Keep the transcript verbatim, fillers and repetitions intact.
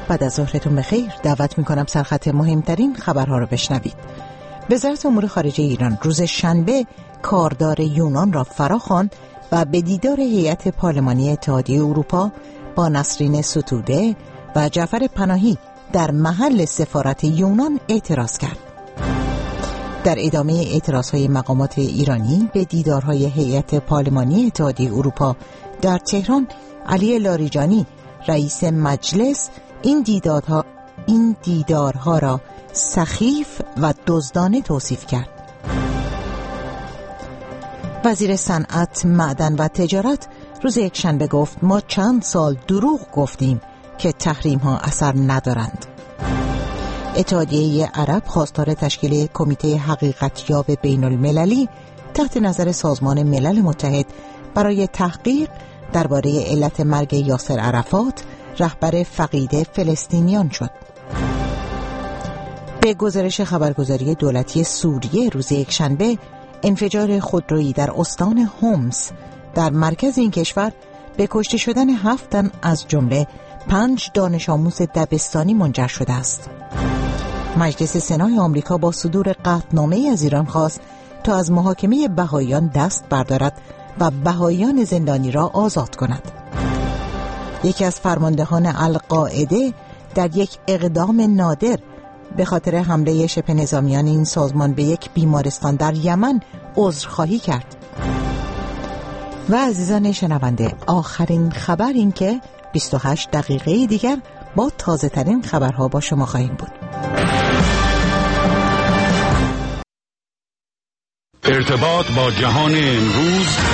بعد از ظهرتون بخیر. دعوت میکنم سرخط مهمترین خبرها رو بشنوید. وزارت امور خارجه ایران روز شنبه کاردار یونان را فراخواند و به دیدار هیئت پارلمانی اتحادیه اروپا با نسرین ستوده و جعفر پناهی در محل سفارت یونان اعتراض کرد. در ادامه اعتراضهای مقامات ایرانی به دیدارهای هیئت پارلمانی اتحادیه اروپا در تهران، علی لاریجانی رئیس مجلس این دیدارها این دیدارها را سخیف و دزدانه توصیف کرد. وزیر صنعت، معدن و تجارت روز یکشنبه گفت ما چند سال دروغ گفتیم که تحریم ها اثر ندارند. اتحادیه عرب خواستار تشکیل کمیته حقیقتیاب بین المللی تحت نظر سازمان ملل متحد برای تحقیق درباره علت مرگ یاسر عرفات، رهبر فقید فلسطینیان شد. به گزارش خبرگزاری دولتی سوریه روز یکشنبه، انفجار خودرویی در استان هومس در مرکز این کشور به کشته شدن هفت تن از جمله پنج دانش آموز دبستانی منجر شده است. مجلس سنای آمریکا با صدور قطعنامه‌ای از ایران خواست تا از محاکمه بهائیان دست بردارد و بهائیان زندانی را آزاد کند. یکی از فرماندهان القاعده در یک اقدام نادر به خاطر حمله شبه نظامیان این سازمان به یک بیمارستان در یمن عذرخواهی کرد. و عزیزان شنونده، آخرین خبر این که بیست و هشت دقیقه دیگر با تازه ترین خبرها با شما خواهیم بود. ارتباط با جهان امروز